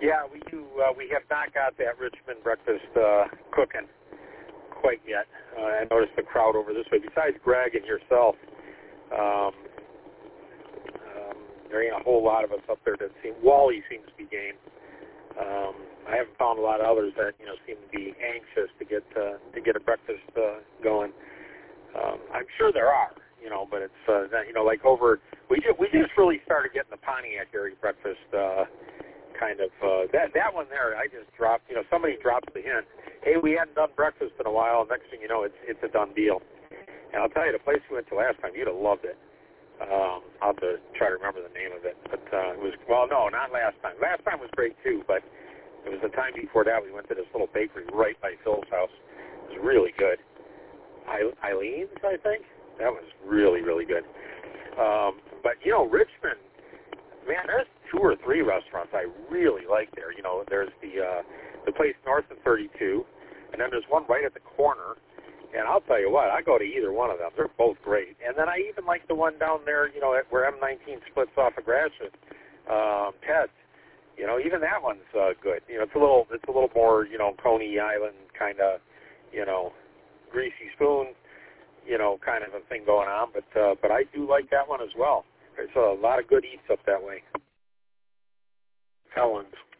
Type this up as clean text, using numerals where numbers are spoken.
Yeah, we do. We have not got that Richmond breakfast cooking quite yet. I noticed the crowd over this way. Besides Greg and yourself, there ain't a whole lot of us up there that seem. Wally seems to be game. I haven't found a lot of others that seem to be anxious to get a breakfast going. I'm sure there are, but it's like over. We just really started getting the Pontiac area breakfast kind of that one there. I just dropped. Somebody dropped the hint. Hey, we hadn't done breakfast in a while. Next thing you know, it's a done deal. And I'll tell you, the place we went to last time, you'd have loved it. I'll have to try to remember the name of it. But it was, no, not last time. Last time was great, too, but it was the time before that we went to this little bakery right by Phil's house. It was really good. Eileen's, I think? That was really, really good. But, Richmond, man, there's 2 or 3 restaurants I really like there. There's the place north of 32, and then there's one right at the corner. And I'll tell you what, I go to either one of them. They're both great. And then I even like the one down there, where M19 splits off of Gratiot, Ted's. Even that one's good. It's a little more, Coney Island kind of, greasy spoon, kind of a thing going on. But I do like that one as well. There's a lot of good eats up that way. Helen's.